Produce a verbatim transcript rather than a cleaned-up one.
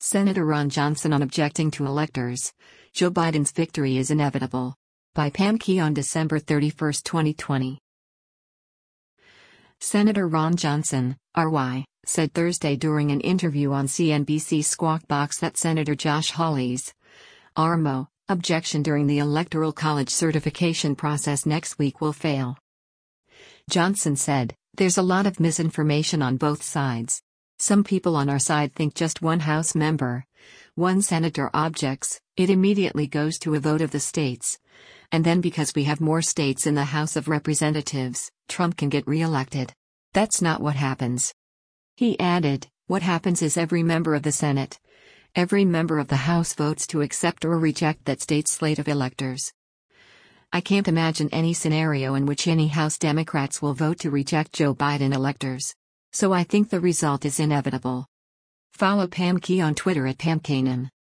Senator Ron Johnson on objecting to electors. Joe Biden's victory is inevitable. By Pam Key on December thirty-first, twenty twenty. Senator Ron Johnson, R Y, said Thursday during an interview on C N B C Squawk Box that Senator Josh Hawley's R M O objection during the Electoral College certification process next week will fail. Johnson said, "There's a lot of misinformation on both sides. Some people on our side think just one House member, one senator objects, it immediately goes to a vote of the states. And then because we have more states in the House of Representatives, Trump can get reelected. That's not what happens." He added, "What happens is every member of the Senate, every member of the House votes to accept or reject that state's slate of electors. I can't imagine any scenario in which any House Democrats will vote to reject Joe Biden electors. So I think the result is inevitable." Follow Pam Key on Twitter at Pam Kanan.